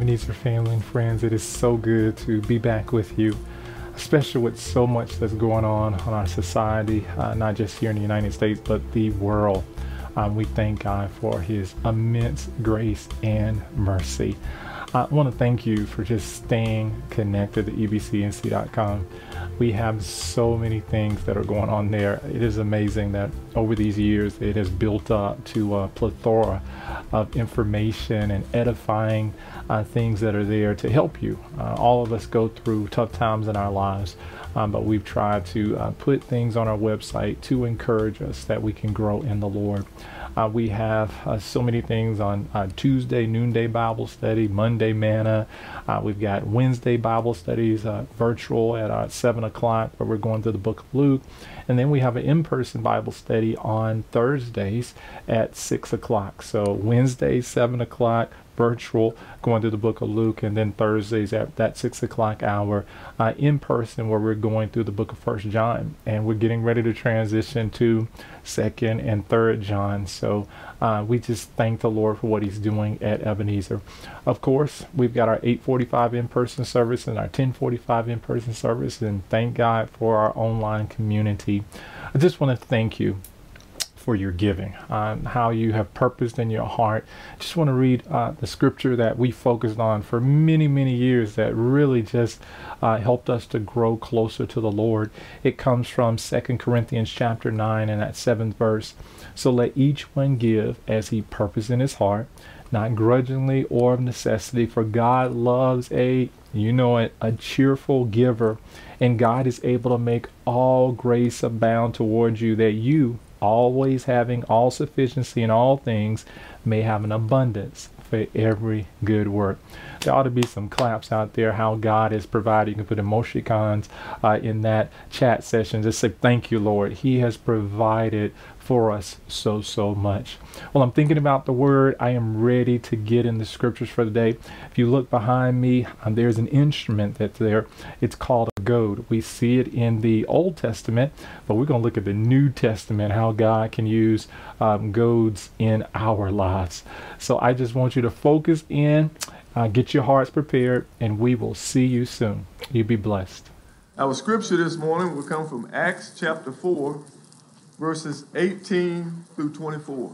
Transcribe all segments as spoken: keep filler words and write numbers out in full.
Ebenezer family and friends. It is so good to be back with you, especially with so much that's going on in our society, uh, not just here in the United States, but the world. Um, we thank God for his immense grace and mercy. I want to thank you for just staying connected to E B C N C dot com. We have so many things that are going on there. It is amazing that over these years it has built up to a plethora of information and edifying uh, things that are there to help you. Uh, all of us go through tough times in our lives, um, but we've tried to uh, put things on our website to encourage us that we can grow in the Lord. Uh, we have uh, so many things on uh, Tuesday, noonday Bible study, Monday manna. Uh, we've got Wednesday Bible studies uh, virtual at uh, seven o'clock where we're going through the book of Luke. And then we have an in-person Bible study on Thursdays at six o'clock. So Wednesday, seven o'clock, virtual, going through the book of Luke, and then Thursdays at that six o'clock hour uh, in person where we're going through the book of First John, and we're getting ready to transition to Second and Third John. So uh, we just thank the Lord for what he's doing at Ebenezer. Of course, we've got our eight forty-five in-person service and our ten forty-five in-person service, and thank God for our online community. I just want to thank you for your giving, um, how you have purposed in your heart. Just want to read uh, the scripture that we focused on for many, many years that really just uh, helped us to grow closer to the Lord. It comes from Second Corinthians chapter nine and that seventh verse. So let each one give as he purposed in his heart, not grudgingly or of necessity, for God loves a, you know it, a cheerful giver, and God is able to make all grace abound towards you, that you, always having all sufficiency in all things, may have an abundance for every good work. There ought to be some claps out there how God has provided. You can put emoticons uh, in that chat session. Just say, thank you, Lord. He has provided for us so, so much. Well, I'm thinking about the word. I am ready to get in the scriptures for the day. If you look behind me, um, there's an instrument that's there. It's called a goad. We see it in the Old Testament, but we're going to look at the New Testament, how God can use um, goads in our lives. So I just want you to focus in, uh, get your hearts prepared, and we will see you soon. You be blessed. Our scripture this morning will come from Acts chapter four, verses eighteen through twenty-four.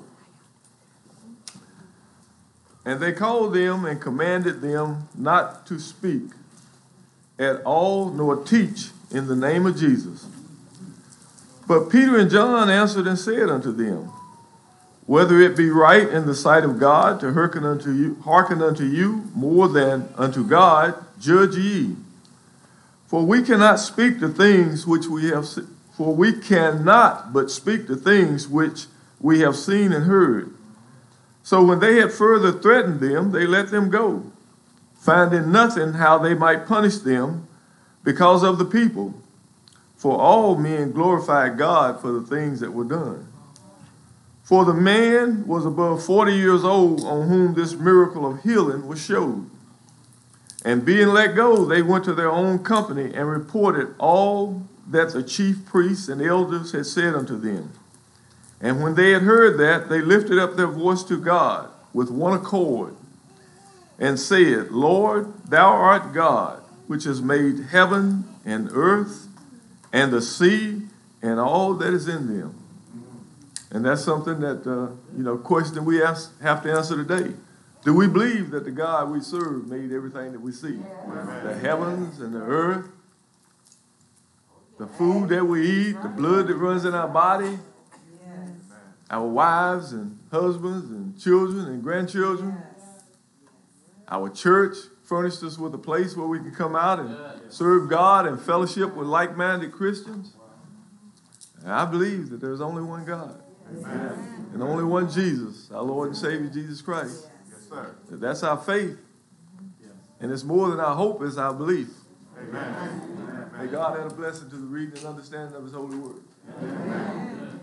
And they called them and commanded them not to speak at all nor teach in the name of Jesus. But Peter and John answered and said unto them, whether it be right in the sight of God to hearken unto you, hearken unto you more than unto God, judge ye. For we cannot speak the things which we have seen. For we cannot but speak the things which we have seen and heard. So when they had further threatened them, they let them go, finding nothing how they might punish them because of the people. For all men glorified God for the things that were done. For the man was above forty years old on whom this miracle of healing was showed. And being let go, they went to their own company and reported all that the chief priests and elders had said unto them. And when they had heard that, they lifted up their voice to God with one accord and said, Lord, thou art God, which has made heaven and earth and the sea and all that is in them. And that's something that, uh, you know, question we ask, have to answer today. Do we believe that the God we serve made everything that we see? Amen. The heavens and the earth, the food that we eat, the blood that runs in our body, yes. Our wives and husbands and children and grandchildren. Yes. Our church furnished us with a place where we can come out and yes. serve God and fellowship with like-minded Christians. And I believe that there's only one God. Amen. And only one Jesus, our Lord and Savior, Jesus Christ. Yes, sir. That's our faith. Yes. And it's more than our hope, it's our belief. Amen. Amen. May God add a blessing to the reading and understanding of his holy word. Amen.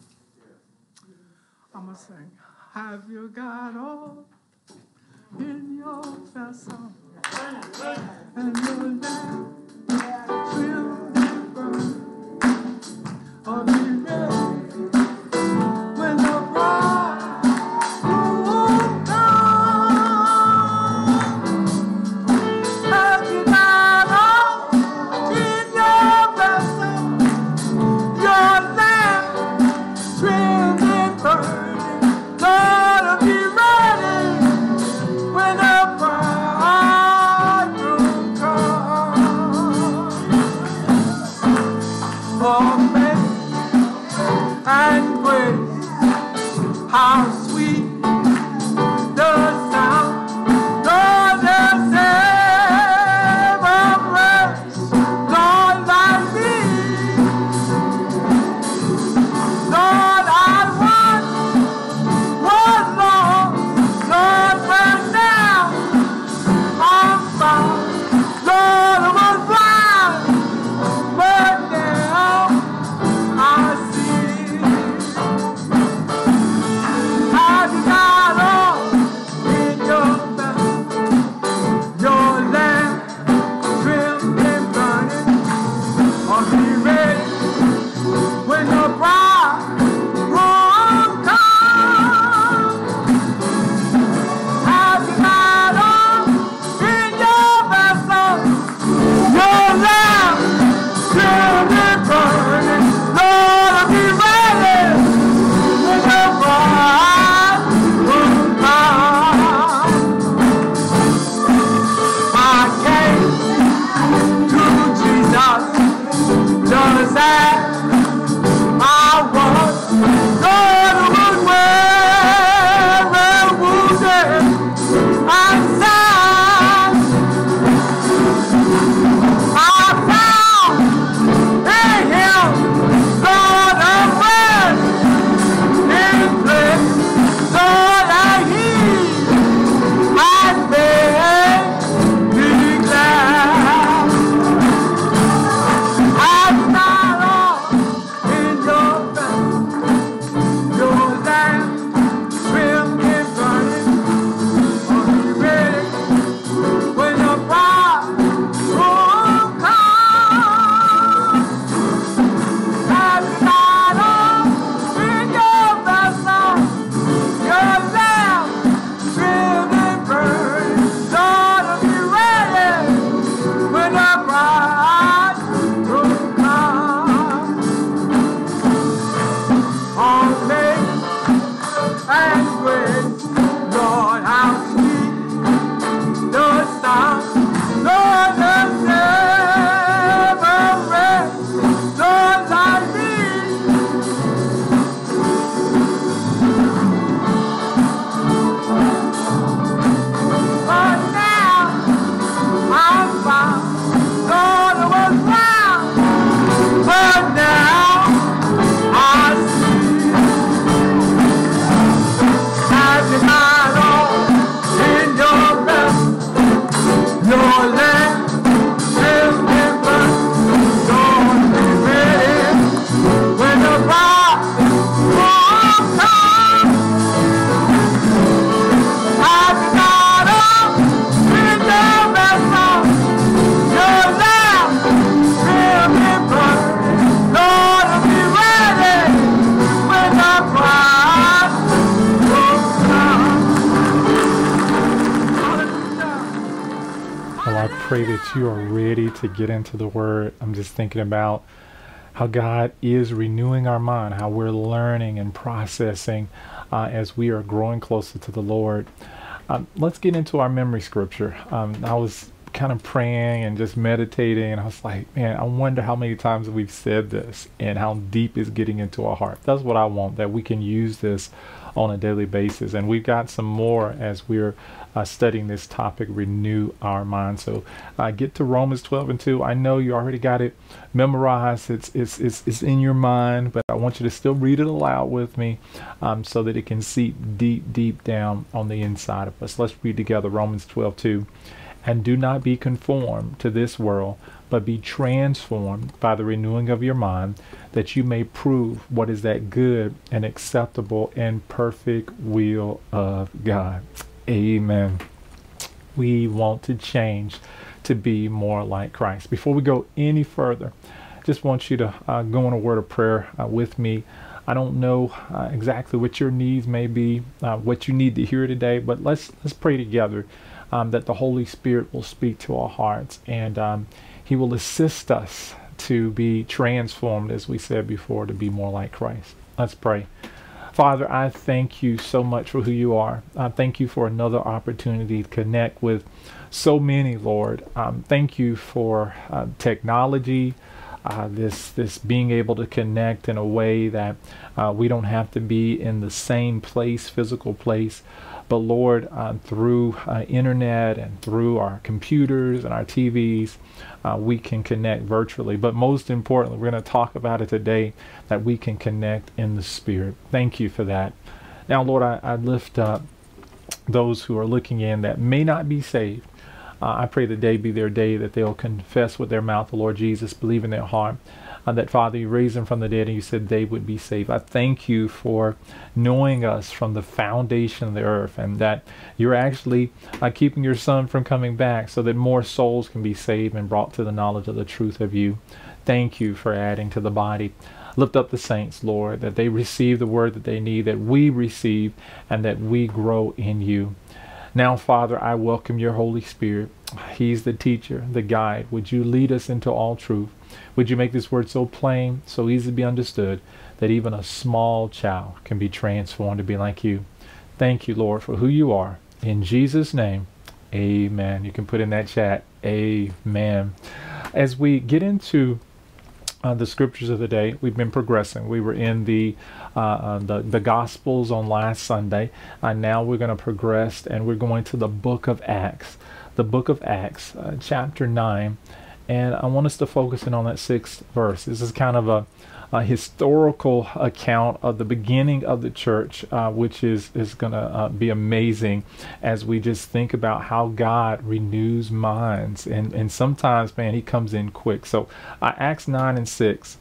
I'm going to sing. Have you got all in your vessel? And your lamp will be burn. Or be ready. When the bride will come. Lord, there's never been Lord like me. But now I'm found. Lord, it was found. But now I see. Have you not all in your best? Your land is given. Don't be ready when the fire will come. Have you not all in your best? Your land will be burned. Lord, be ready when the fire will come. Hallelujah. Well, I pray that you are ready to get into the Word. I'm just thinking about how God is renewing our mind, how we're learning and processing uh, as we are growing closer to the Lord. Um, let's get into our memory scripture. Um, I was kind of praying and just meditating, and I was like, man, I wonder how many times we've said this and how deep it's getting into our heart. That's what I want, that we can use this on a daily basis. And we've got some more as we're uh, studying this topic, renew our mind. So uh, get to Romans twelve and two. I know you already got it memorized. It's, it's, it's, it's in your mind, but I want you to still read it aloud with me um, so that it can seep deep, deep down on the inside of us. Let's read together Romans twelve two. And do not be conformed to this world, but be transformed by the renewing of your mind, that you may prove what is that good and acceptable and perfect will of God. Amen. We want to change to be more like Christ. Before we go any further, I just want you to uh, go in a word of prayer uh, with me. I don't know uh, exactly what your needs may be, uh, what you need to hear today, but let's let's pray together. Um, that the Holy Spirit will speak to our hearts, and um, He will assist us to be transformed, as we said before, to be more like Christ. Let's pray. Father, I thank you so much for who you are. I thank you for another opportunity to connect with so many, Lord. Um, thank you for uh, technology, uh, this this being able to connect in a way that uh, we don't have to be in the same place, physical place. But Lord, uh, through uh, internet and through our computers and our T Vs, uh, we can connect virtually. But most importantly, we're going to talk about it today, that we can connect in the Spirit. Thank you for that. Now, Lord, I, I lift up those who are looking in that may not be saved. Uh, I pray the day be their day that they'll confess with their mouth the Lord Jesus, believe in their heart. Uh, that, Father, you raised them from the dead and you said they would be saved. I thank you for knowing us from the foundation of the earth, and that you're actually uh, keeping your Son from coming back so that more souls can be saved and brought to the knowledge of the truth of you. Thank you for adding to the body. Lift up the saints, Lord, that they receive the word that they need, that we receive, and that we grow in you. Now, Father, I welcome your Holy Spirit. He's the teacher, the guide. Would you lead us into all truth? Would you make this word so plain, so easy to be understood, that even a small child can be transformed to be like you? Thank you, Lord, for who you are. In Jesus' name, amen. You can put in that chat, amen. As we get into uh, the scriptures of the day, we've been progressing. We were in the uh, uh, the, the Gospels on last Sunday. Uh, now we're going to progress, and we're going to the book of Acts. The book of Acts, uh, chapter nine. And I want us to focus in on that sixth verse. This is kind of a, a historical account of the beginning of the church, uh, which is, is going to uh, be amazing as we just think about how God renews minds. And, and sometimes, man, he comes in quick. So uh, Acts nine and six.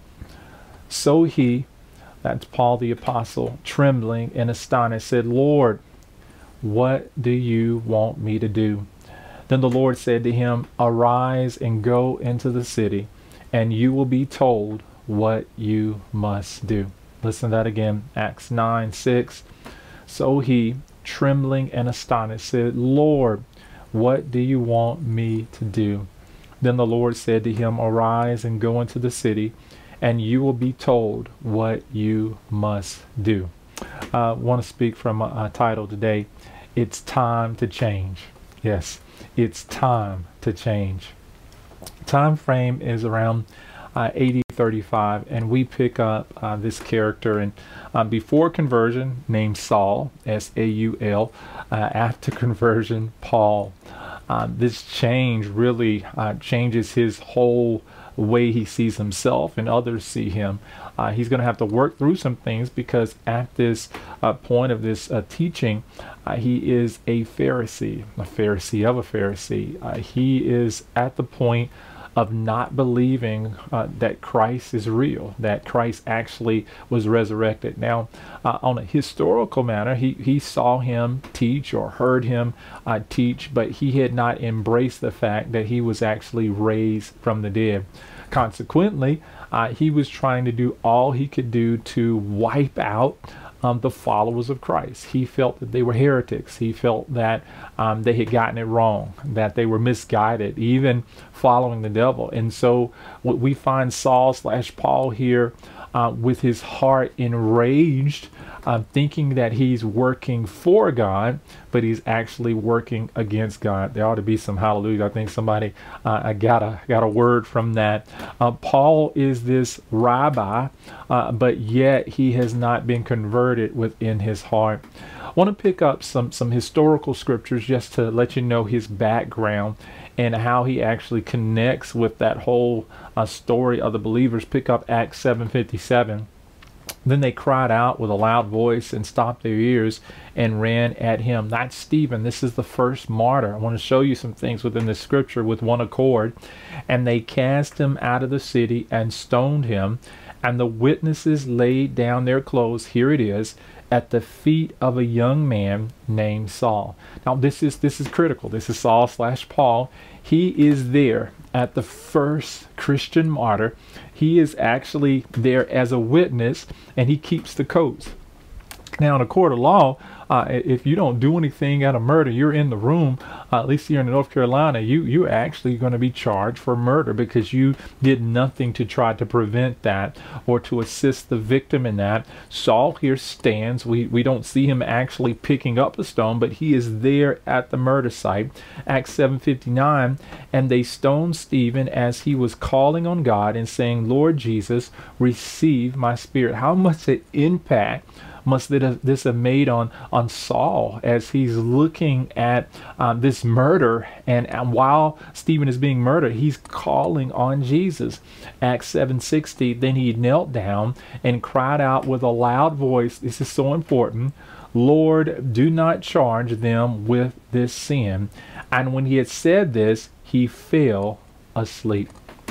So he, that's Paul the apostle, trembling and astonished, said, Lord, what do you want me to do? Then the Lord said to him, arise and go into the city, and you will be told what you must do. Listen to that again. Acts nine six. So he, trembling and astonished, said, Lord, what do you want me to do? Then the Lord said to him, arise and go into the city, and you will be told what you must do. I uh, want to speak from a, a title today. It's time to change. Yes. it's time to change. Time frame is around uh, A D thirty-five, and we pick up uh, this character and uh, before conversion named Saul, S A U L, uh, after conversion Paul. Uh, this change really uh, changes his whole way he sees himself and others see him. Uh, he's going to have to work through some things because at this uh, point of this uh, teaching, uh, he is a Pharisee, a Pharisee of a Pharisee. Uh, he is at the point of not believing uh, that Christ is real, that Christ actually was resurrected. Now, uh, on a historical matter, he, he saw him teach or heard him uh, teach, but he had not embraced the fact that he was actually raised from the dead. Consequently, uh, he was trying to do all he could do to wipe out Um, the followers of Christ. He felt that they were heretics. He felt that um, they had gotten it wrong, that they were misguided, even following the devil. And so what we find Saul slash Paul here uh, with his heart enraged, uh, thinking that he's working for God, but he's actually working against God. There ought to be some hallelujah. I think somebody uh, got a got a word from that. Uh, Paul is this rabbi, uh, but yet he has not been converted within his heart. I want to pick up some some historical scriptures just to let you know his background and how he actually connects with that whole uh, story of the believers. Pick up Acts seven fifty-seven. Then they cried out with a loud voice and stopped their ears and ran at him. That's Stephen. This is the first martyr. I want to show you some things within the scripture with one accord. And they cast him out of the city and stoned him. And the witnesses laid down their clothes, here it is, at the feet of a young man named Saul. Now this is this is critical. This is Saul slash Paul. He is there at the first Christian martyr. He is actually there as a witness, and he keeps the coats. Now, in a court of law, uh, if you don't do anything at a murder, you're in the room, uh, at least here in North Carolina, you, you're actually going to be charged for murder because you did nothing to try to prevent that or to assist the victim in that. Saul here stands. We, we don't see him actually picking up the stone, but he is there at the murder site. Acts seven fifty-nine, and they stoned Stephen as he was calling on God and saying, Lord Jesus, receive my spirit. How much an impact must this have made on on Saul as he's looking at um, this murder, and, and while Stephen is being murdered, he's calling on Jesus. Acts seven sixty, then he knelt down and cried out with a loud voice, this is so important, Lord, do not charge them with this sin. And when he had said this, he fell asleep.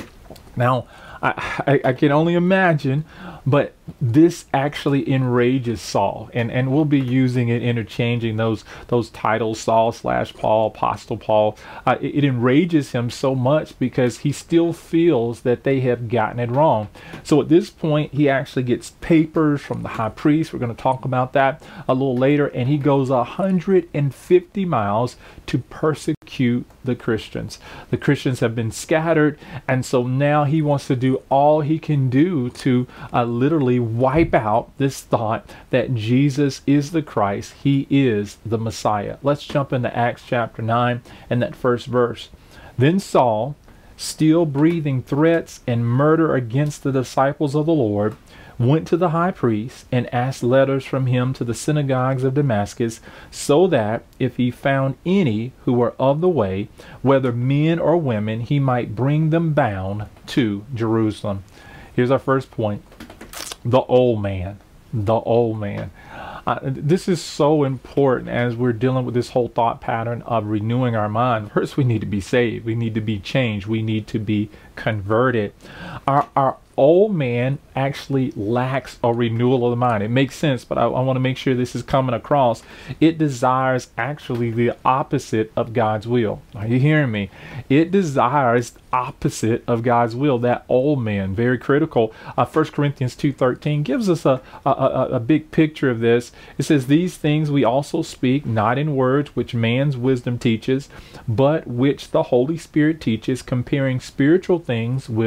Now, I, I, I can only imagine, but this actually enrages Saul, and and we'll be using it, interchanging those those titles, Saul slash Paul, Apostle Paul. Uh, it, it enrages him so much because he still feels that they have gotten it wrong. So at this point, he actually gets papers from the high priest. We're going to talk about that a little later, and he goes one hundred fifty miles to persecute the Christians. The Christians have been scattered, and so now he wants to do all he can do to uh, literally wipe out this thought that Jesus is the Christ. He is the Messiah. Let's jump into Acts chapter nine and that first verse. Then Saul, still breathing threats and murder against the disciples of the Lord, went to the high priest and asked letters from him to the synagogues of Damascus, so that if he found any who were of the way, whether men or women, he might bring them bound to Jerusalem. Here's our first point. The old man. The old man. Uh, this is so important as we're dealing with this whole thought pattern of renewing our mind. First, we need to be saved. We need to be changed. We need to be converted. Our, our old man actually lacks a renewal of the mind. It makes sense, but I, I want to make sure this is coming across. It desires actually the opposite of God's will. Are you hearing me? It desires opposite of God's will. That old man, very critical. Uh, First Corinthians two thirteen gives us a, a, a, a big picture of this. It says, these things we also speak, not in words which man's wisdom teaches, but which the Holy Spirit teaches, comparing spiritual things with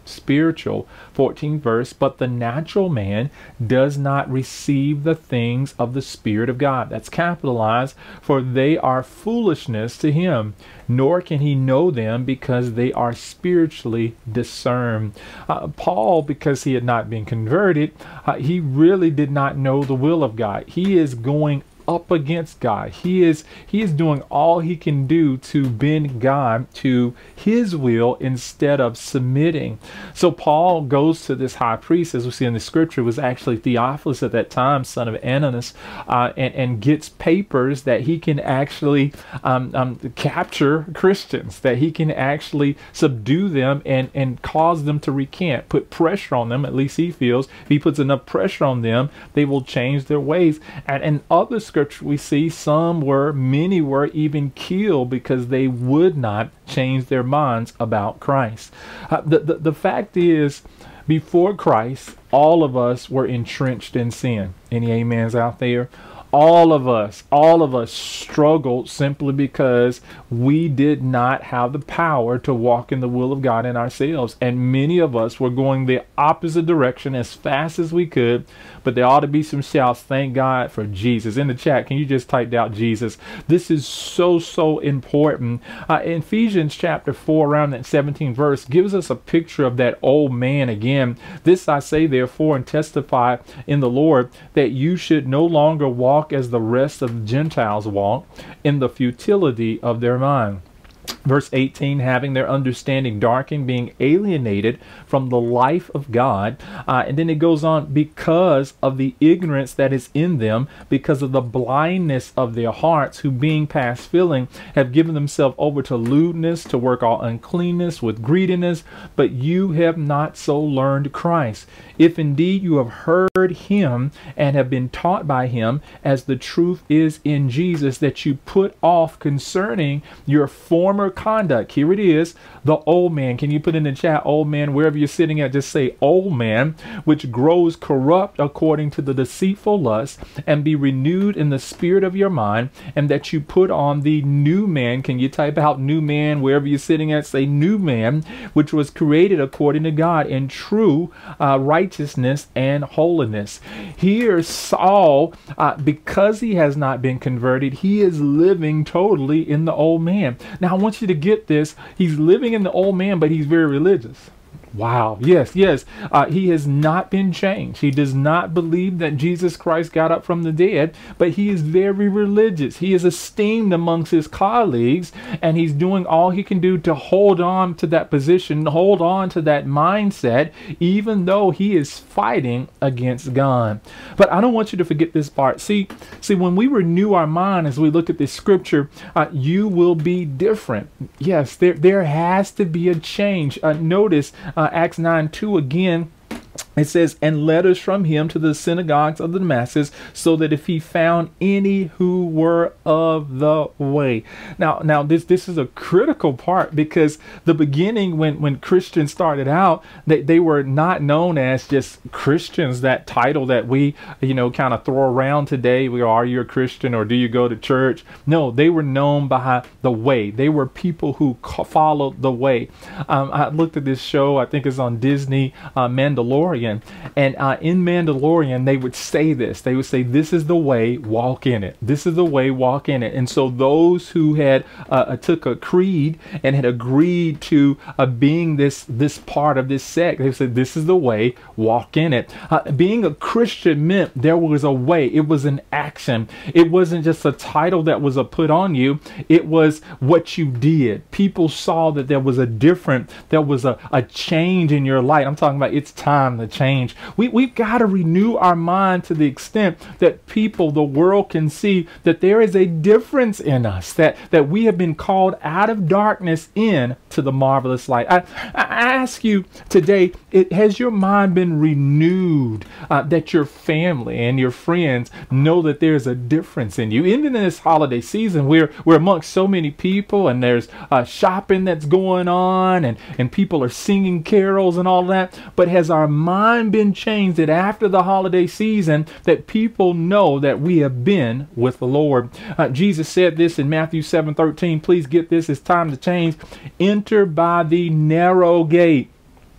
spiritual. fourteenth verse, but the natural man does not receive the things of the Spirit of God. That's capitalized, for they are foolishness to him, nor can he know them because they are spiritually discerned. Uh, Paul, because he had not been converted, uh, he really did not know the will of God. He is going up against God. He is he is doing all he can do to bend God to his will instead of submitting. So Paul goes to this high priest, as we see in the scripture, was actually Theophilus at that time, son of Ananus, uh, and, and gets papers that he can actually um, um, capture Christians, that he can actually subdue them and, and cause them to recant, put pressure on them. At least he feels if he puts enough pressure on them, they will change their ways. And, and other scripture we see some were, many were even killed because they would not change their minds about Christ. Uh, the, the, the fact is, before Christ, all of us were entrenched in sin. Any amens out there? All of us, all of us struggled simply because we did not have the power to walk in the will of God in ourselves. And many of us were going the opposite direction as fast as we could. But there ought to be some shouts, thank God for Jesus. In the chat, can you just type out Jesus? This is so, so important. Uh, in Ephesians chapter four, around that seventeenth verse, gives us a picture of that old man again. This I say, therefore, and testify in the Lord, that you should no longer walk as the rest of the Gentiles walk, in the futility of their mind. Verse eighteen, having their understanding darkened, being alienated from the life of God. Uh, and then it goes on, because of the ignorance that is in them, because of the blindness of their hearts, who being past feeling have given themselves over to lewdness, to work all uncleanness with greediness. But you have not so learned Christ, if indeed you have heard him and have been taught by him, as the truth is in Jesus, that you put off concerning your former conduct. Here it is, the old man. Can you put in the chat, old man, wherever you're sitting at, just say old man, which grows corrupt according to the deceitful lust, and be renewed in the spirit of your mind, and that you put on the new man. Can you type out new man wherever you're sitting at? Say new man, which was created according to God in true uh, righteousness and holiness. Here Saul, uh, because he has not been converted, he is living totally in the old man. Now I want you to get this. He's living in the old man, but he's very religious. Wow. Yes, yes. Uh, he has not been changed. He does not believe that Jesus Christ got up from the dead, but he is very religious. He is esteemed amongst his colleagues, and he's doing all he can do to hold on to that position, hold on to that mindset, even though he is fighting against God. But I don't want you to forget this part. See, see, when we renew our mind as we look at this scripture, uh, you will be different. Yes, there, there has to be a change. Uh, notice, uh, Uh, Acts nine two again. It says, and letters from him to the synagogues of the Damascus, so that if he found any who were of the way. Now, now this this is a critical part, because the beginning, when when Christians started out, they, they were not known as just Christians, that title that we, you know, kind of throw around today. We are you a Christian, or do you go to church? No, they were known by the way. They were people who followed the way. Um, I looked at this show, I think it's on Disney, uh, Mandalorian. And uh, in Mandalorian, they would say this. They would say, this is the way, walk in it. This is the way, walk in it. And so those who had uh, took a creed and had agreed to uh, being this this part of this sect, they said, this is the way, walk in it. Uh, being a Christian meant there was a way. It was an action. It wasn't just a title that was a put on you. It was what you did. People saw that there was a different, there was a, a change in your life. I'm talking about it's time to change. We, we've got to renew our mind to the extent that people, the world, can see that there is a difference in us, that, that we have been called out of darkness in to the marvelous light. I, I ask you today, it, has your mind been renewed, uh, that your family and your friends know that there's a difference in you? Even in this holiday season, we're, we're amongst so many people, and there's uh, shopping that's going on, and, and people are singing carols and all that. But has our mind been changed, that after the holiday season, that people know that we have been with the Lord? Uh, Jesus said this in Matthew seven thirteen. Please get this. It's time to change. Enter by the narrow gate.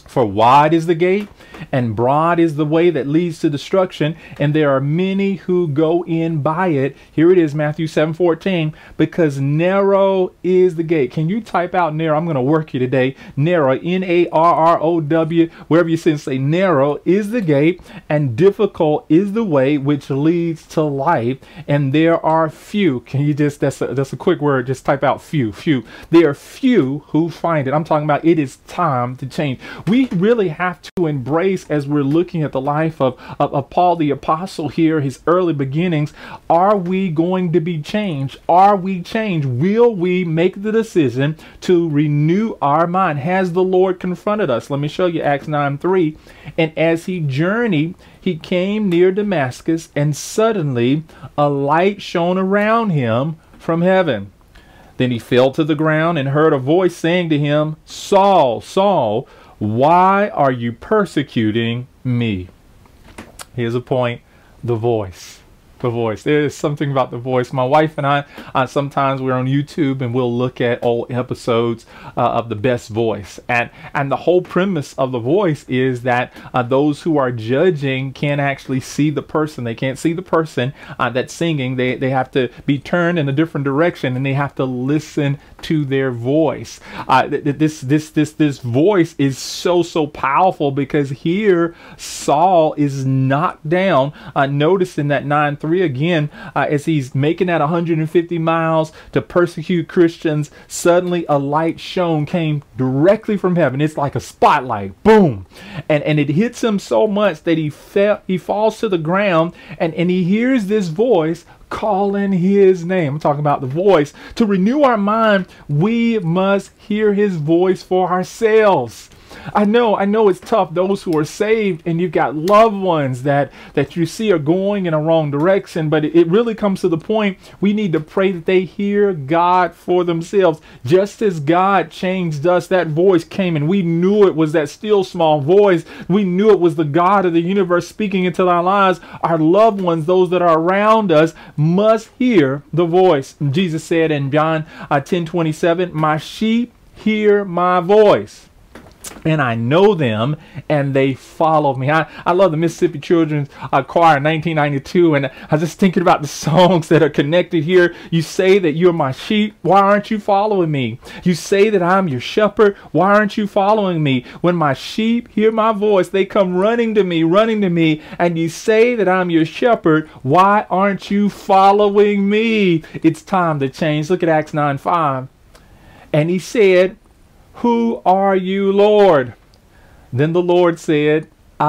For wide is the gate, and broad is the way that leads to destruction, and there are many who go in by it. Here it is, Matthew seven fourteen, because narrow is the gate. Can you type out narrow? I'm going to work you today. Narrow, N A R R O W, wherever you see it, say narrow is the gate, and difficult is the way which leads to life, and there are few. Can you just, that's a, that's a quick word, just type out few, few. There are few who find it. I'm talking about it is time to change. We really have to embrace, as we're looking at the life of, of, of Paul the Apostle here, his early beginnings, are we going to be changed? Are we changed? Will we make the decision to renew our mind? Has the Lord confronted us? Let me show you Acts nine three. And as he journeyed, he came near Damascus, and suddenly a light shone around him from heaven. Then he fell to the ground and heard a voice saying to him, Saul, Saul, why are you persecuting me? Here's a point, the voice. The voice. There is something about the voice. My wife and I, uh, sometimes we're on YouTube and we'll look at old episodes uh, of The Best Voice. And, and the whole premise of The Voice is that uh, those who are judging can't actually see the person. They can't see the person uh, that's singing. They, they have to be turned in a different direction, and they have to listen to their voice. Uh, th this, this, this, this voice is so, so powerful, because here Saul is knocked down. Uh, notice in that nine three again, uh, as he's making that one hundred fifty miles to persecute Christians, suddenly a light shone, came directly from heaven. It's like a spotlight, boom, and and it hits him so much that he fell, he falls to the ground, and and he hears this voice calling his name. I'm talking about the voice. To renew our mind, we must hear his voice for ourselves. I know, I know it's tough. Those who are saved, and you've got loved ones that, that you see are going in a wrong direction, but it, it really comes to the point we need to pray that they hear God for themselves. Just as God changed us, that voice came, and we knew it was that still small voice. We knew it was the God of the universe speaking into our lives. Our loved ones, those that are around us, must hear the voice. And Jesus said in John uh, ten twenty-seven, my sheep hear my voice, and I know them, and they follow me. I, I love the Mississippi Children's uh, Choir in nineteen ninety-two, and I was just thinking about the songs that are connected here. You say that you're my sheep. Why aren't you following me? You say that I'm your shepherd. Why aren't you following me? When my sheep hear my voice, they come running to me, running to me. And you say that I'm your shepherd. Why aren't you following me? It's time to change. Look at Acts nine five. And he said, who are you, Lord? Then the Lord said,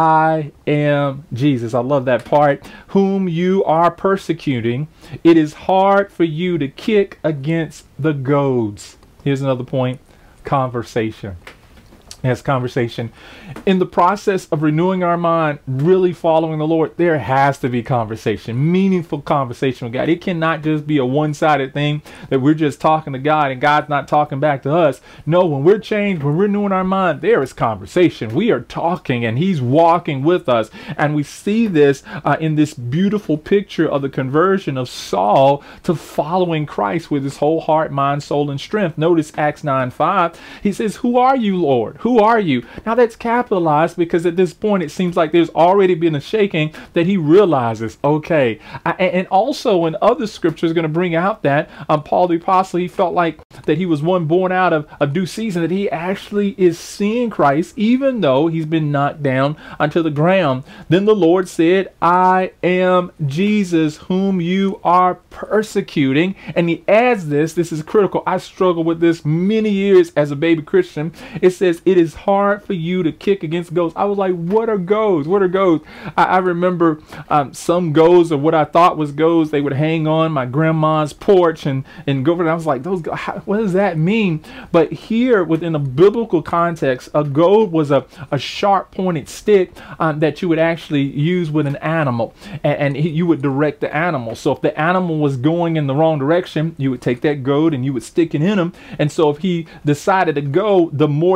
I am Jesus. I love that part. Whom you are persecuting. It is hard for you to kick against the goads. Here's another point. Conversation. Yes, conversation. In the process of renewing our mind, really following the Lord, there has to be conversation, meaningful conversation with God. It cannot just be a one-sided thing that we're just talking to God and God's not talking back to us. No, when we're changed, when we're renewing our mind, there is conversation. We are talking and he's walking with us. And we see this uh, in this beautiful picture of the conversion of Saul to following Christ with his whole heart, mind, soul, and strength. Notice Acts nine five. He says, who are you, Lord? Who are you? Now that's capitalized because at this point it seems like there's already been a shaking that he realizes, okay. I, and also in other scriptures going to bring out that um, Paul the Apostle, he felt like that he was one born out of a due season, that he actually is seeing Christ even though he's been knocked down onto the ground. Then the Lord said, I am Jesus whom you are persecuting. And he adds this, this is critical. I struggled with this many years as a baby Christian. It says, it is hard for you to kick against goats. I was like, what are goats? What are goats? I, I remember um, some goats, or what I thought was goats, they would hang on my grandma's porch and, and go over there. I was like, those go how, what does that mean? But here, within a biblical context, a goad was a, a sharp pointed stick um, that you would actually use with an animal, and, and you would direct the animal. So if the animal was going in the wrong direction, you would take that goad and you would stick it in him. And so if he decided to go, the more he went the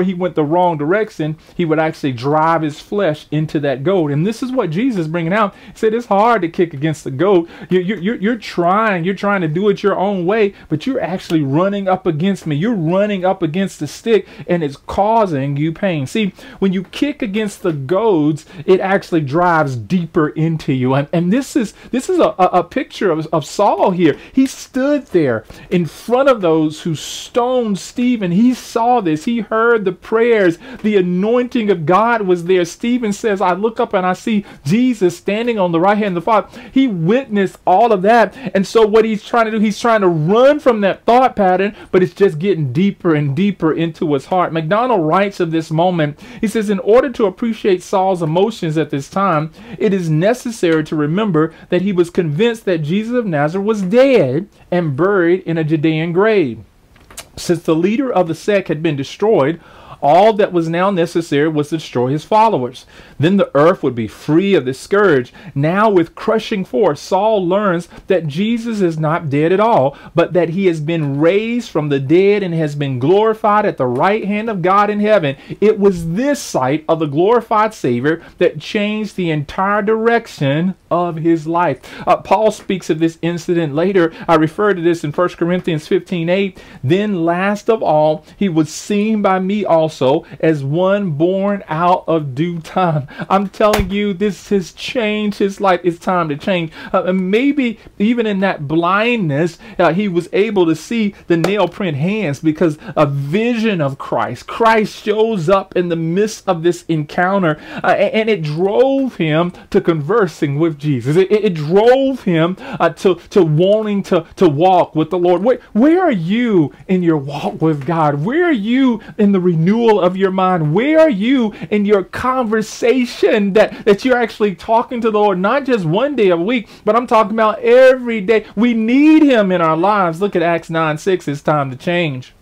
wrong direction, he would actually drive his flesh into that goat. And this is what Jesus is bringing out. He said it's hard to kick against the goat. You, you, you're, you're trying, you're trying to do it your own way, but you're actually running up against me. You're running up against the stick, and it's causing you pain. See, when you kick against the goads, it actually drives deeper into you. And, and this is this is a, a, a picture of, of Saul here. He stood there in front of those who stoned Stephen. He saw this. He heard the prayers. The anointing of God was there. Stephen says, I look up and I see Jesus standing on the right hand of the Father. He witnessed all of that. And so what he's trying to do, he's trying to run from that thought pattern, but it's just getting deeper and deeper into his heart. MacDonald writes of this moment. He says, in order to appreciate Saul's emotions at this time, it is necessary to remember that he was convinced that Jesus of Nazareth was dead and buried in a Judean grave. Since the leader of the sect had been destroyed, all that was now necessary was to destroy his followers. Then the earth would be free of this scourge. Now with crushing force, Saul learns that Jesus is not dead at all, but that he has been raised from the dead and has been glorified at the right hand of God in heaven. It was this sight of the glorified Savior that changed the entire direction of his life. Uh, Paul speaks of this incident later. I refer to this in First Corinthians fifteen eight. Then last of all, he was seen by me also as one born out of due time. I'm telling you, this has changed his life. It's time to change. Uh, and maybe even in that blindness, uh, he was able to see the nail print hands because a vision of Christ. Christ shows up in the midst of this encounter, uh, and it drove him to conversing with Jesus. It, it, it drove him uh, to, to wanting to, to walk with the Lord. Where, where are you in your walk with God? Where are you in the renewal of your mind? Where are you in your conversation that, that you're actually talking to the Lord, not just one day a week, but I'm talking about every day? We need him in our lives. Look at Acts nine six. It's time to change.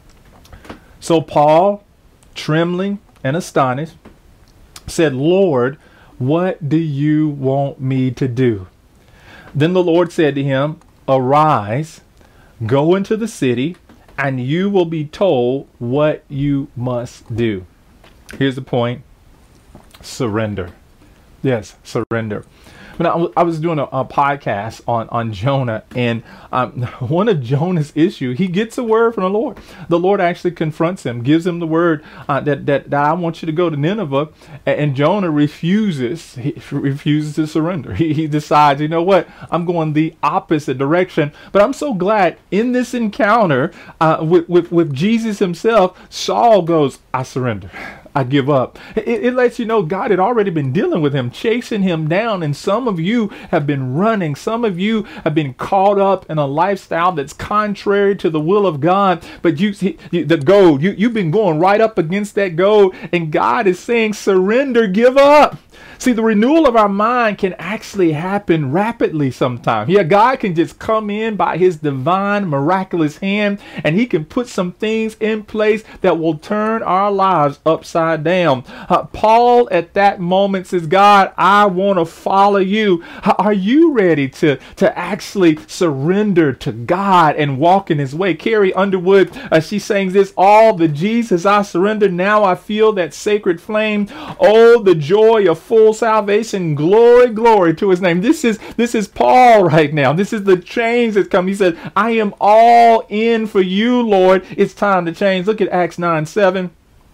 So Paul, trembling and astonished, said, Lord, what do you want me to do? Then the Lord said to him, arise, go into the city, and you will be told what you must do. Here's the point. Surrender. Yes, surrender. When I, I was doing a, a podcast on, on Jonah, and um, one of Jonah's issue, he gets a word from the Lord. The Lord actually confronts him, gives him the word uh, that, that, that I want you to go to Nineveh, and, and Jonah refuses. He refuses to surrender. He, he decides, you know what, I'm going the opposite direction. But I'm so glad in this encounter uh, with, with, with Jesus himself, Saul goes, I surrender. I give up. It, it lets you know God had already been dealing with him, chasing him down. And some of you have been running. Some of you have been caught up in a lifestyle that's contrary to the will of God. But you, you the goad, you, you've been going right up against that goad. And God is saying, surrender, give up. See, the renewal of our mind can actually happen rapidly sometimes. Yeah, God can just come in by his divine, miraculous hand, and he can put some things in place that will turn our lives upside down. Uh, Paul at that moment says, God, I want to follow you. Are you ready to, to actually surrender to God and walk in his way? Carrie Underwood, uh, she sings this, all the Jesus I surrender, now I feel that sacred flame. Oh, the joy of full salvation, glory, glory to his name. This is this is Paul right now. This is the change that's come. He said, I am all in for you, Lord. It's time to change. Look at Acts nine seven.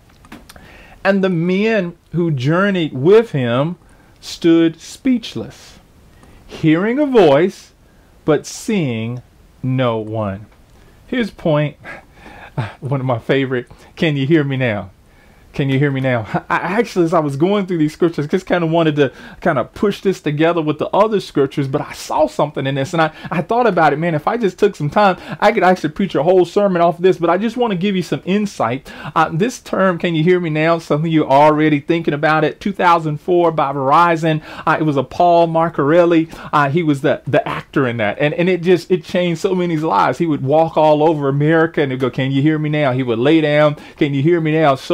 And the men who journeyed with him stood speechless, hearing a voice, but seeing no one. Here's point, one of my favorite. Can you hear me now? Can you hear me now? I actually, as I was going through these scriptures, just kind of wanted to kind of push this together with the other scriptures, but I saw something in this, and I, I thought about it, man, if I just took some time, I could actually preach a whole sermon off of this, but I just want to give you some insight. Uh, this term, can you hear me now? Some of you are already thinking about it. two thousand four by Verizon. Uh, it was a Paul Marcarelli. Uh, he was the, the actor in that, and, and it just, it changed so many lives. He would walk all over America, and he'd go, can you hear me now? He would lay down, can you hear me now? So much that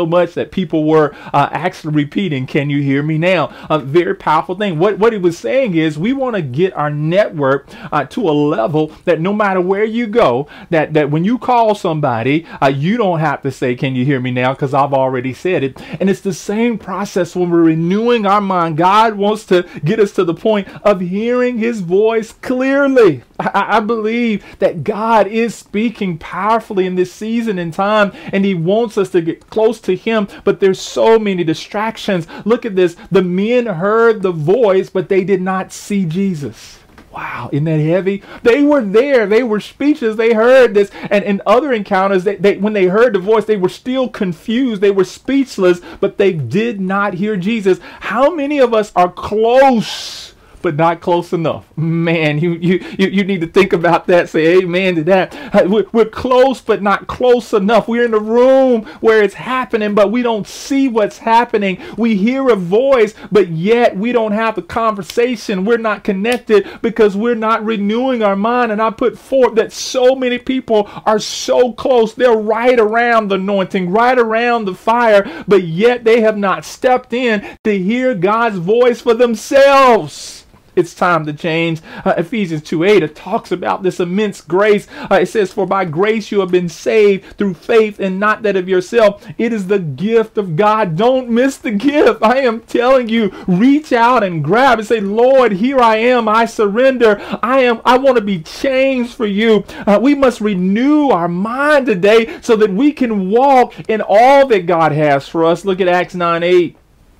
that people were uh, actually repeating, can you hear me now? A very powerful thing. What, what he was saying is we want to get our network uh, to a level that no matter where you go, that, that when you call somebody, uh, you don't have to say, can you hear me now? Because I've already said it. And it's the same process when we're renewing our mind. God wants to get us to the point of hearing his voice clearly. I, I believe that God is speaking powerfully in this season and time, and he wants us to get close to him, but there's so many distractions. Look at this. The men heard the voice, but they did not see Jesus. Wow, isn't that heavy? They were there. They were speechless. They heard this. And in other encounters, they, they, when they heard the voice, they were still confused. They were speechless, but they did not hear Jesus. How many of us are close but not close enough? Man, you you you, you need to think about that. Say amen to that. We're, we're close but not close enough. We're in the room where it's happening, but we don't see what's happening. We hear a voice, but yet we don't have a conversation. We're not connected because we're not renewing our mind. And I put forth that so many people are so close. They're right around the anointing, right around the fire, but yet they have not stepped in to hear God's voice for themselves. It's time to change. Uh, Ephesians two eight, it talks about this immense grace. Uh, it says, for by grace you have been saved through faith, and not that of yourself. It is the gift of God. Don't miss the gift. I am telling you, reach out and grab and say, Lord, here I am. I surrender. I am. I want to be changed for you. Uh, we must renew our mind today so that we can walk in all that God has for us. Look at Acts nine eight.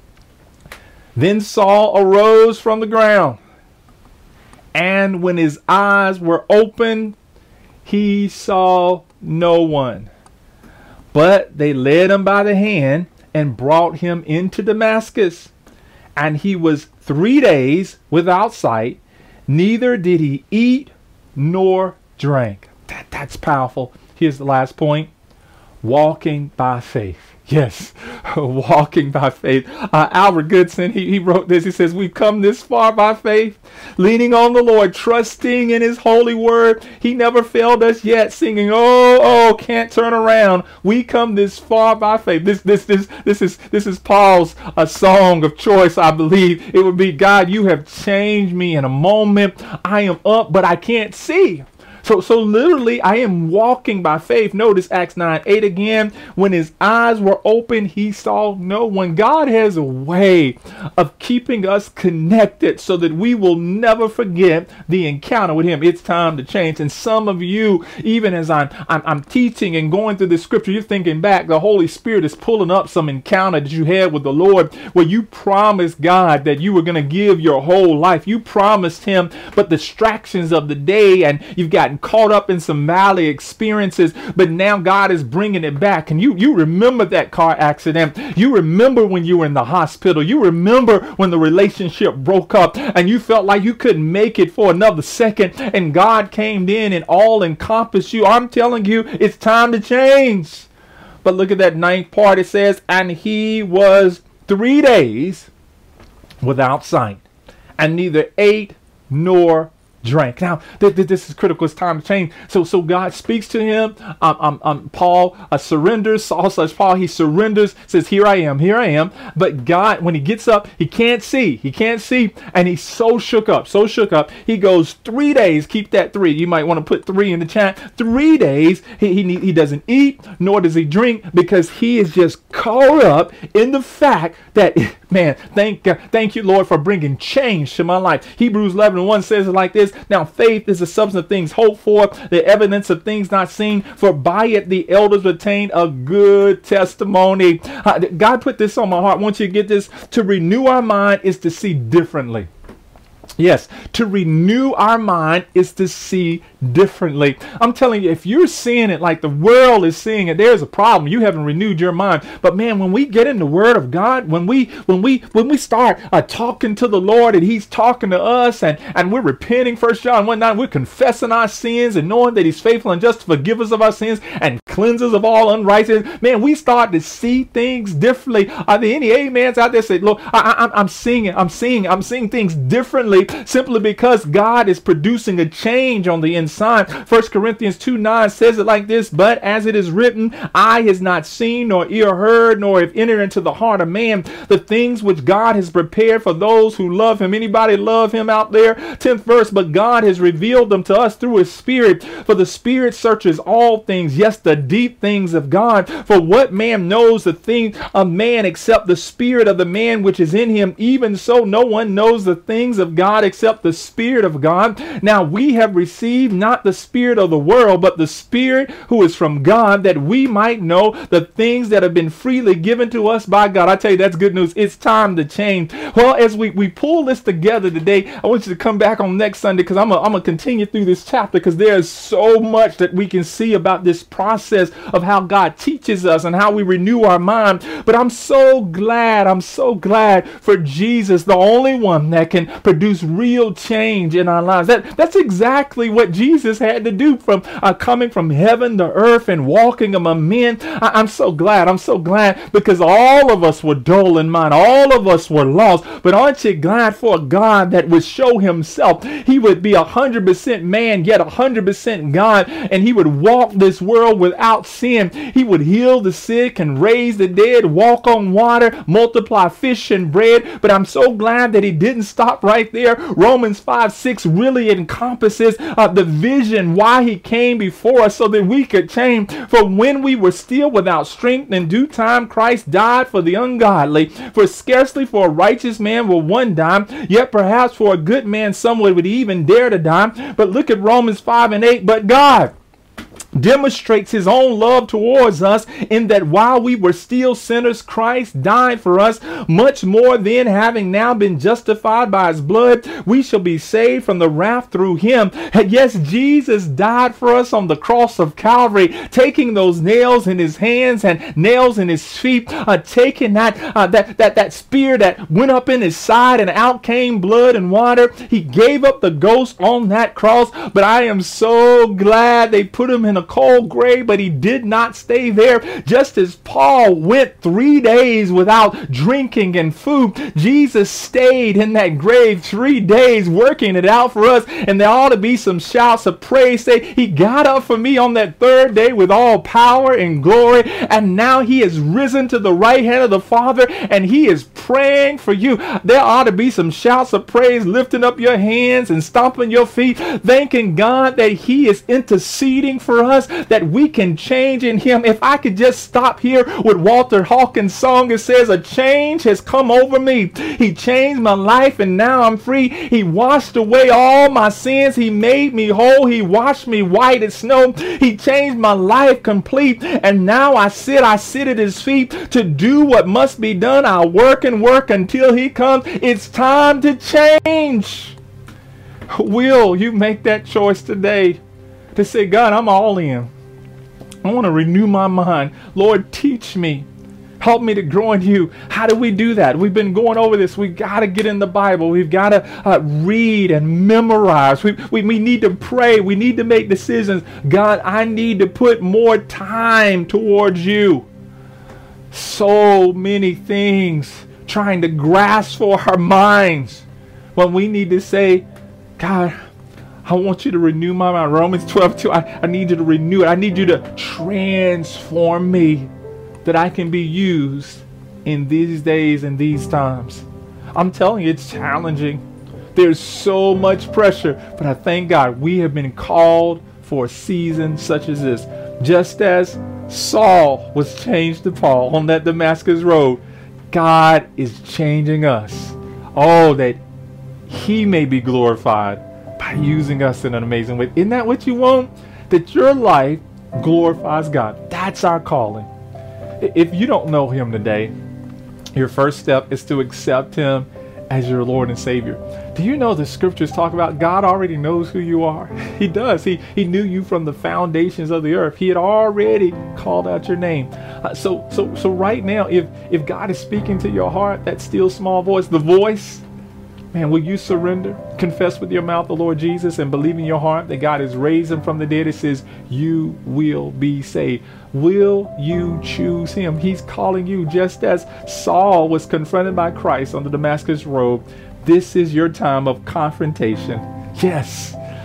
Then Saul arose from the ground, and when his eyes were opened, he saw no one. But they led him by the hand and brought him into Damascus. And he was three days without sight, neither did he eat nor drink. That, that's powerful. Here's the last point. Walking by faith. Yes, walking by faith. Uh, Albert Goodson, he, he wrote this. He says, we've come this far by faith, leaning on the Lord, trusting in his holy word. He never failed us yet, singing, oh, oh, can't turn around. We come this far by faith. This, this, this, this is, this is Paul's a song of choice, I believe. It would be, God, you have changed me in a moment. I am up, but I can't see. So, so literally, I am walking by faith. Notice Acts nine eight again. When his eyes were open, he saw no one. God has a way of keeping us connected so that we will never forget the encounter with him. It's time to change. And some of you, even as I'm, I'm, I'm teaching and going through the scripture, you're thinking back, the Holy Spirit is pulling up some encounter that you had with the Lord where you promised God that you were going to give your whole life. You promised him, but distractions of the day, and you've got caught up in some valley experiences, but now God is bringing it back. And you you remember that car accident. You remember when you were in the hospital. You remember when the relationship broke up and you felt like you couldn't make it for another second, and God came in and all encompassed you. I'm telling you, it's time to change. But look at that ninth part. It says, and he was three days without sight, and neither ate nor drank. Now, th th this is critical. It's time to change. So, so God speaks to him. Um, um, um, Paul uh, surrenders. Saul says, Paul, he surrenders, says, here I am, here I am. But God, when he gets up, he can't see. He can't see. And he's so shook up, so shook up. He goes three days. Keep that three. You might want to put three in the chat. Three days. He, he, he doesn't eat, nor does he drink, because he is just caught up in the fact that, man, thank God, thank you, Lord, for bringing change to my life. Hebrews eleven and one says it like this. Now faith is the substance of things hoped for, the evidence of things not seen, for by it the elders obtained a good testimony. Uh, God put this on my heart. I want you to get this. To renew our mind is to see differently. Yes, to renew our mind is to see differently. I'm telling you, if you're seeing it like the world is seeing it, there's a problem. You haven't renewed your mind. But man, when we get in the Word of God, when we when we when we start uh, talking to the Lord and He's talking to us, and and we're repenting, First John one nine, we're confessing our sins and knowing that He's faithful and just to forgive us of our sins and cleanse us of all unrighteousness. Man, we start to see things differently. Are there any amens out there say, look, I, I, I'm seeing it, I'm seeing, I'm seeing things differently, simply because God is producing a change on the inside. sign. First Corinthians two nine says it like this, but as it is written, eye has not seen, nor ear heard, nor have entered into the heart of man the things which God has prepared for those who love him. Anybody love him out there? tenth verse, but God has revealed them to us through his Spirit, for the Spirit searches all things, yes, the deep things of God. For what man knows the thing of man except the spirit of the man which is in him? Even so, no one knows the things of God except the Spirit of God. Now we have received not the spirit of the world, but the Spirit who is from God, that we might know the things that have been freely given to us by God. I tell you, that's good news. It's time to change. Well, as we, we pull this together today, I want you to come back on next Sunday, because I'm going to continue through this chapter, because there's so much that we can see about this process of how God teaches us and how we renew our mind. But I'm so glad, I'm so glad for Jesus, the only one that can produce real change in our lives. That, that's exactly what Jesus had to do, from uh, coming from heaven to earth and walking among men. I, I'm so glad, I'm so glad, because all of us were dull in mind. All of us were lost. But aren't you glad for a God that would show himself? He would be one hundred percent man, yet one hundred percent God, and he would walk this world without sin. He would heal the sick and raise the dead, walk on water, multiply fish and bread. But I'm so glad that he didn't stop right there. Romans five six really encompasses uh, the vision why he came before us, so that we could change. For when we were still without strength, in due time Christ died for the ungodly. For scarcely for a righteous man will one die, yet perhaps for a good man someone would even dare to die. But look at Romans five and eight. But God demonstrates his own love towards us, in that while we were still sinners, Christ died for us. Much more then, having now been justified by his blood, we shall be saved from the wrath through him. And yes, Jesus died for us on the cross of Calvary, taking those nails in his hands and nails in his feet, uh, taking that, uh, that, that, that spear that went up in his side, and out came blood and water. He gave up the ghost on that cross. But I am so glad they put him in a cold grave, but he did not stay there. Just as Paul went three days without drinking and food, Jesus stayed in that grave three days working it out for us. And there ought to be some shouts of praise. Say, he got up for me on that third day with all power and glory, and now he is risen to the right hand of the Father, and he is praying for you. There ought to be some shouts of praise, lifting up your hands and stomping your feet, thanking God that he is interceding for us, that we can change in him. If I could just stop here with Walter Hawkins' song, it says, a change has come over me. He changed my life and now I'm free. He washed away all my sins. He made me whole. He washed me white as snow. He changed my life complete. And now I sit, I sit at his feet to do what must be done. I'll work and work until he comes. It's time to change. Will you make that choice today to say, God, I'm all in. I want to renew my mind. Lord, teach me. Help me to grow in you. How do we do that? We've been going over this. We've got to get in the Bible. We've got to uh, read and memorize. We, we, we need to pray. We need to make decisions. God, I need to put more time towards you. So many things trying to grasp for our minds, when we need to say, God, I want you to renew my mind. Romans twelve two, I, I need you to renew it. I need you to transform me, that I can be used in these days and these times. I'm telling you, it's challenging. There's so much pressure, but I thank God we have been called for a season such as this. Just as Saul was changed to Paul on that Damascus road, God is changing us. Oh, that he may be glorified by using us in an amazing way. Isn't that what you want? That your life glorifies God. That's our calling. If you don't know him today, your first step is to accept him as your Lord and Savior. Do you know the scriptures talk about God already knows who you are? He does. He, he knew you from the foundations of the earth. He had already called out your name. Uh, so, so, so right now, if, if God is speaking to your heart, that still small voice, the voice, man, will you surrender? Confess with your mouth the Lord Jesus and believe in your heart that God has raised him from the dead. It says you will be saved. Will you choose him? He's calling you, just as Saul was confronted by Christ on the Damascus road. This is your time of confrontation. Yes,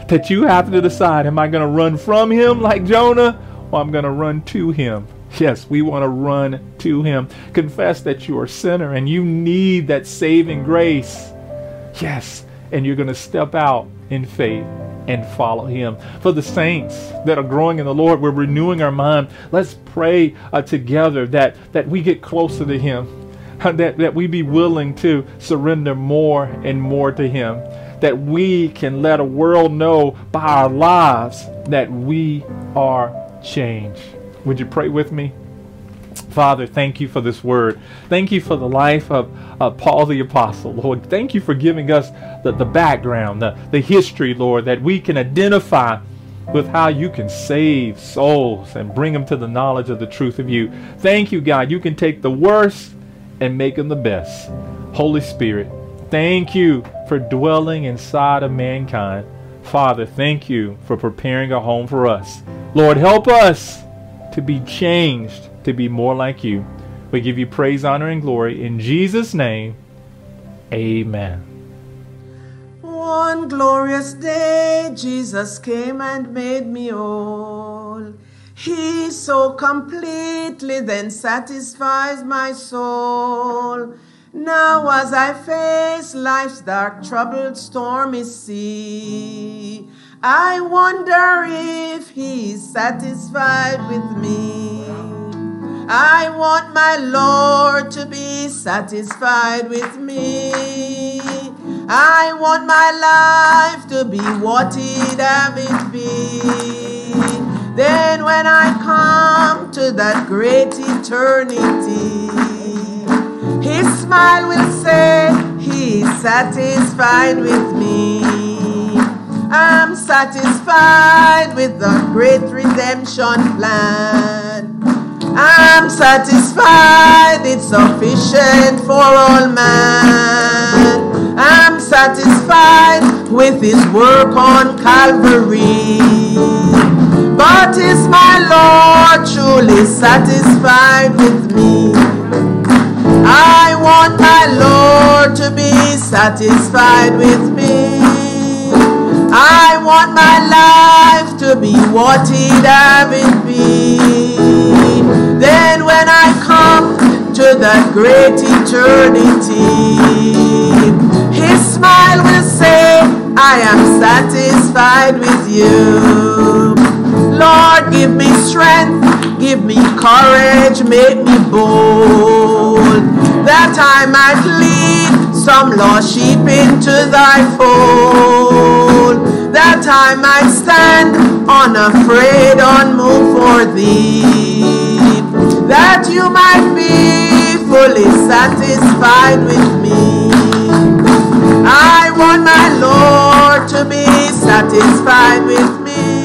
that you have to decide, am I going to run from him like Jonah, or I'm going to run to him? Yes, we want to run to him. Confess that you are a sinner and you need that saving grace. Yes, and you're going to step out in faith and follow him. For the saints that are growing in the Lord, we're renewing our mind. Let's pray uh, together that, that we get closer to him, that, that we be willing to surrender more and more to him, that we can let a world know by our lives that we are changed. Would you pray with me? Father, thank you for this word. Thank you for the life of uh, Paul the Apostle, Lord. Thank you for giving us the, the background, the, the history, Lord, that we can identify with how you can save souls and bring them to the knowledge of the truth of you. Thank you, God. You can take the worst and make them the best. Holy Spirit, thank you for dwelling inside of mankind. Father, thank you for preparing a home for us. Lord, help us to be changed, to be more like you. We give you praise, honor, and glory. In Jesus' name, amen. One glorious day, Jesus came and made me whole. He so completely then satisfies my soul. Now as I face life's dark, troubled, stormy sea, I wonder if he's satisfied with me. I want my Lord to be satisfied with me. I want my life to be what he'd have it be. Then when I come to that great eternity, his smile will say he's satisfied with me. I'm satisfied with the great redemption plan. I'm satisfied, it's sufficient for all man. I'm satisfied with his work on Calvary. But is my Lord truly satisfied with me? I want my Lord to be satisfied with me. I want my life to be what he'd have it be. Then when I come to that great eternity, his smile will say, I am satisfied with you. Lord, give me strength, give me courage, make me bold, that I might lead some lost sheep into thy fold, that I might stand unafraid, unmoved for thee, that you might be fully satisfied with me. I want my Lord to be satisfied with me.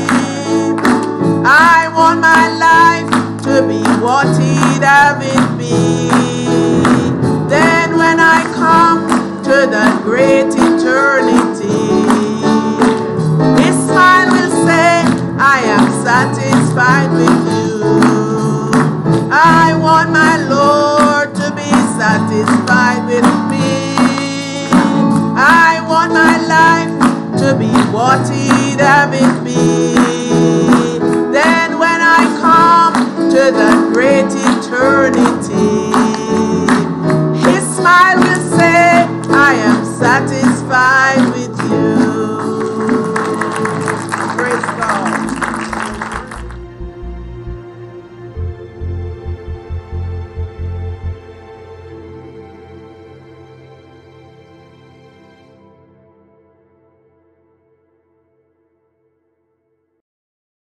I want my life to be what he'd have it be. Then when I come to that great eternity, his smile will say, I am satisfied with you. I want my